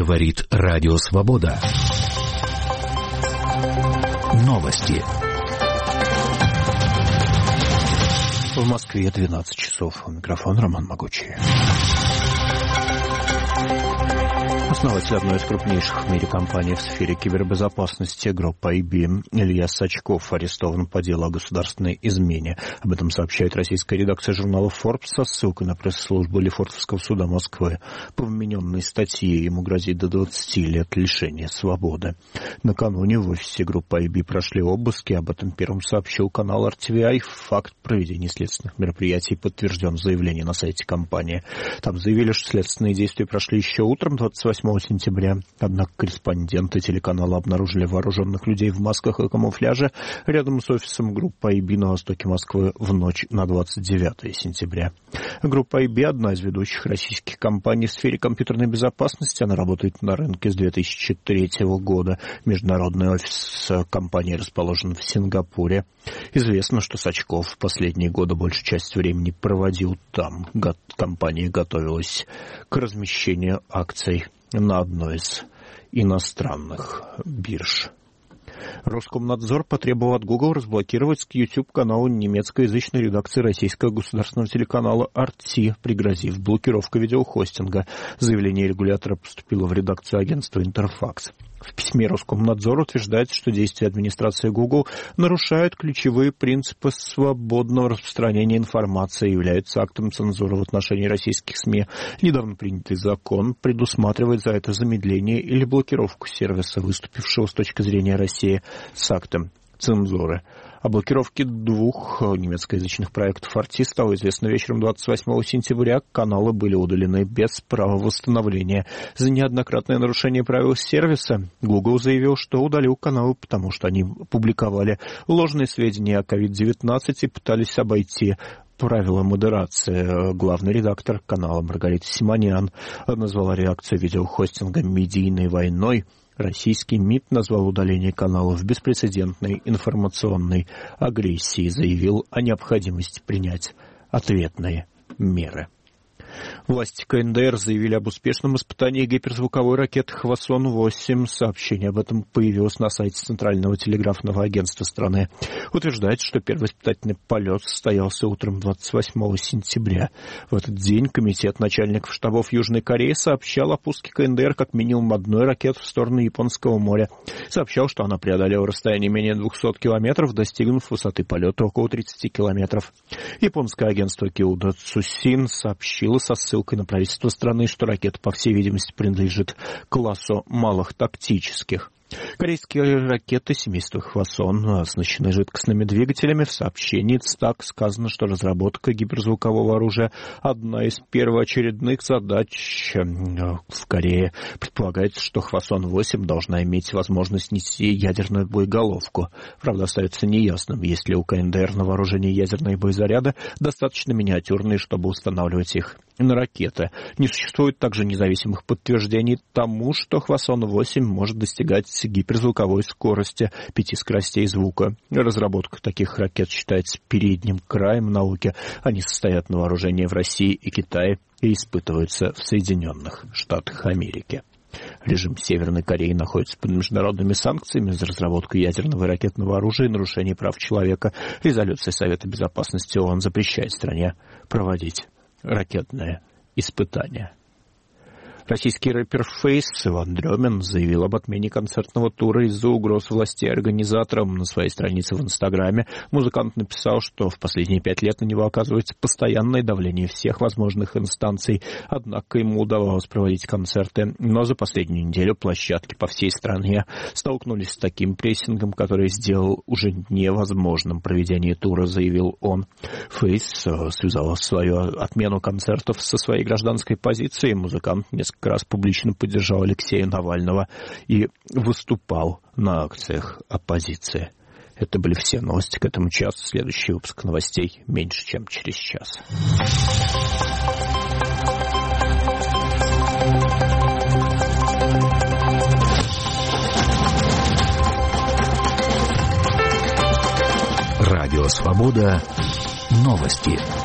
Говорит Радио Свобода. Новости. В Москве 12 часов. У микрофона Роман Могучий. Основатель одной из крупнейших в мире компаний в сфере кибербезопасности группа IBM Илья Сачков арестован по делу о государственной измене. Об этом сообщает российская редакция журнала Forbes со ссылкой на пресс-службу Лефортовского суда Москвы. По вмененной статье ему грозит до 20 лет лишения свободы. Накануне в офисе группы IBM прошли обыски. Об этом первым сообщил канал RTVI. Факт проведения следственных мероприятий подтвержден в заявлении на сайте компании. Там заявили, что следственные действия прошли еще утром 28 сентября. Однако корреспонденты телеканала обнаружили вооруженных людей в масках и камуфляже рядом с офисом группы IB на востоке Москвы в ночь на 29 сентября. Группа IB – одна из ведущих российских компаний в сфере компьютерной безопасности. Она работает на рынке с 2003 года. Международный офис компании расположен в Сингапуре. Известно, что Сачков в последние годы большую часть времени проводил там. Компания готовилась к размещению акций на одной из иностранных бирж. Роскомнадзор потребовал от Google разблокировать YouTube-канал немецкоязычной редакции российского государственного телеканала RT, пригрозив блокировкой видеохостинга. Заявление регулятора поступило в редакцию агентства Интерфакс. В письме Роскомнадзор утверждается, что действия администрации Google нарушают ключевые принципы свободного распространения информации и являются актом цензуры в отношении российских СМИ. Недавно принятый закон предусматривает за это замедление или блокировку сервиса, выступившего с точки зрения России с актом цензуры. О блокировке двух немецкоязычных проектов RT стало известно вечером 28 сентября. Каналы были удалены без права восстановления. За неоднократное нарушение правил сервиса Google заявил, что удалил каналы, потому что они публиковали ложные сведения о COVID-19 и пытались обойти правила модерации. Главный редактор канала Маргарита Симонян назвала реакцию видеохостинга медийной войной. Российский МИД назвал удаление каналов беспрецедентной информационной агрессией и заявил о необходимости принять ответные меры. Власти КНДР заявили об успешном испытании гиперзвуковой ракеты «Хвасон-8». Сообщение об этом появилось на сайте Центрального телеграфного агентства страны. Утверждается, что первый испытательный полет состоялся утром 28 сентября. В этот день Комитет начальников штабов Южной Кореи сообщал о пуске КНДР как минимум одной ракеты в сторону Японского моря. Сообщал, что она преодолела расстояние менее 200 километров, достигнув высоты полета около 30 километров. Японское агентство Киуда Цусин сообщило со ссылкой на правительство страны, что ракета, по всей видимости, принадлежит классу малых тактических. Корейские ракеты семейства «Хвасон» оснащены жидкостными двигателями. В сообщении ЦТАК сказано, что разработка гиперзвукового оружия – одна из первоочередных задач в Корее. Предполагается, что «Хвасон-8» должна иметь возможность нести ядерную боеголовку. Правда, остается неясным, есть ли у КНДР на вооружении ядерные боезаряды, достаточно миниатюрные, чтобы устанавливать их на ракеты. Не существует также независимых подтверждений тому, что «Хвасон-8» может достигать гиперзвуковой скорости 5 скоростей звука. Разработка таких ракет считается передним краем науки. Они состоят на вооружении в России и Китае и испытываются в Соединенных Штатах Америки. Режим Северной Кореи находится под международными санкциями за разработку ядерного и ракетного оружия и нарушение прав человека. Резолюция Совета Безопасности ООН запрещает стране проводить ракетные испытания. Российский рэпер Фейс Иван Дремин заявил об отмене концертного тура из-за угроз властей организаторам. На своей странице в Инстаграме музыкант написал, что в последние 5 лет на него оказывается постоянное давление всех возможных инстанций. Однако ему удавалось проводить концерты. Но за последнюю неделю площадки по всей стране столкнулись с таким прессингом, который сделал уже невозможным проведение тура, заявил он. Фейс связал свою отмену концертов со своей гражданской позицией. Музыкант несколько раз публично поддержал Алексея Навального и выступал на акциях оппозиции. Это были все новости к этому часу. Следующий выпуск новостей меньше, чем через час. Радио «Свобода». Новости.